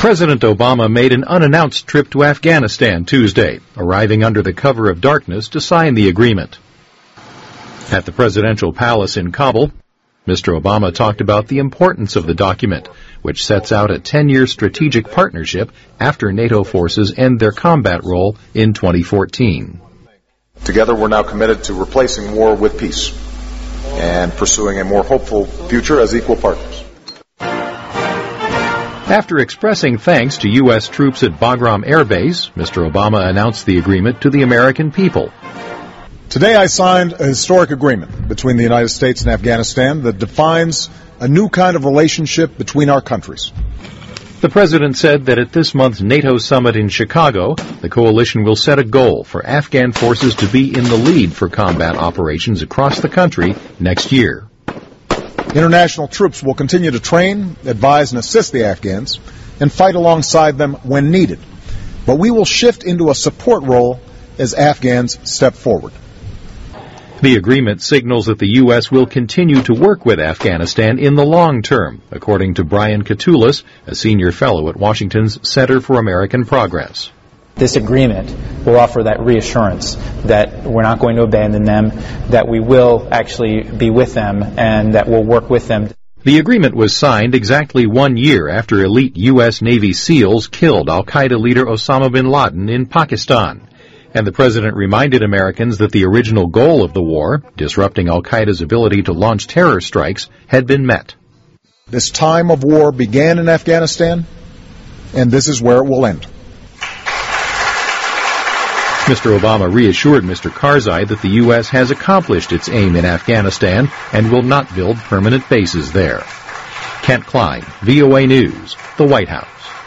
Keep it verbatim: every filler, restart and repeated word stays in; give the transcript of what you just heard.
President Obama made an unannounced trip to Afghanistan Tuesday, arriving under the cover of darkness to sign the agreement. At the presidential palace in Kabul, Mister Obama talked about the importance of the document, which sets out a ten-year strategic partnership after NATO forces end their combat role in twenty fourteen. Together, we're now committed to replacing war with peace and pursuing a more hopeful future as equal partners. After expressing thanks to U S troops at Bagram Air Base, Mister Obama announced the agreement to the American people. Today I signed a historic agreement between the United States and Afghanistan that defines a new kind of relationship between our countries. The president said that at this month's NATO summit in Chicago, the coalition will set a goal for Afghan forces to be in the lead for combat operations across the country next year. International troops will continue to train, advise, and assist the Afghans and fight alongside them when needed. But we will shift into a support role as Afghans step forward. The agreement signals that the U S will continue to work with Afghanistan in the long term, according to Brian Katulis, a senior fellow at Washington's Center for American Progress. This agreement will offer that reassurance that we're not going to abandon them, that we will actually be with them, and that we'll work with them. The agreement was signed exactly one year after elite U S Navy SEALs killed al-Qaeda leader Osama bin Laden in Pakistan. And the president reminded Americans that the original goal of the war, disrupting al-Qaeda's ability to launch terror strikes, had been met. This time of war began in Afghanistan, and this is where it will end. Mister Obama reassured Mister Karzai that the U S has accomplished its aim in Afghanistan and will not build permanent bases there. Kent Klein, V O A News, the White House.